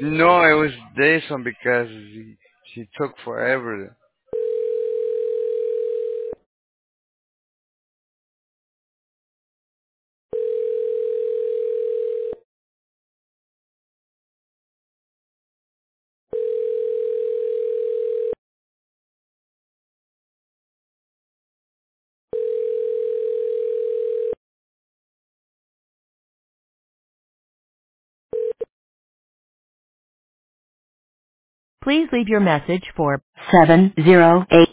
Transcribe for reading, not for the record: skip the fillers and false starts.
No, it was this one because she took forever. Please leave your message for 708.